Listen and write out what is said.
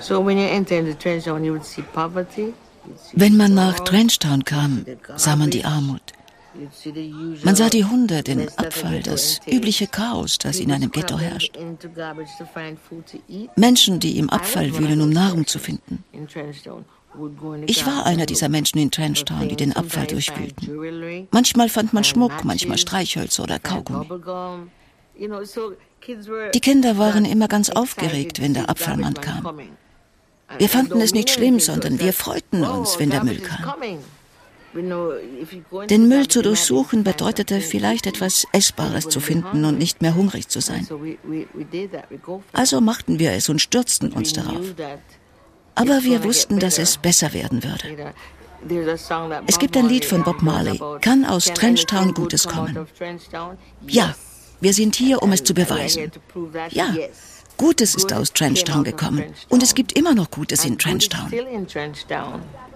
Wenn man nach Trenchtown kam, sah man die Armut. Man sah die Hunde, den Abfall, das übliche Chaos, das in einem Ghetto herrscht. Menschen, die im Abfall wühlen, um Nahrung zu finden. Ich war einer dieser Menschen in Trenchtown, die den Abfall durchwühlten. Manchmal fand man Schmuck, manchmal Streichhölzer oder Kaugummi. Die Kinder waren immer ganz aufgeregt, wenn der Abfallmann kam. Wir fanden es nicht schlimm, sondern wir freuten uns, wenn der Müll kam. Den Müll zu durchsuchen bedeutete vielleicht etwas Essbares zu finden und nicht mehr hungrig zu sein. Also machten wir es und stürzten uns darauf. Aber wir wussten, dass es besser werden würde. Es gibt ein Lied von Bob Marley, kann aus Trenchtown Gutes kommen? Ja, wir sind hier, um es zu beweisen. Ja, Gutes ist aus Trenchtown gekommen und es gibt immer noch Gutes in Trenchtown.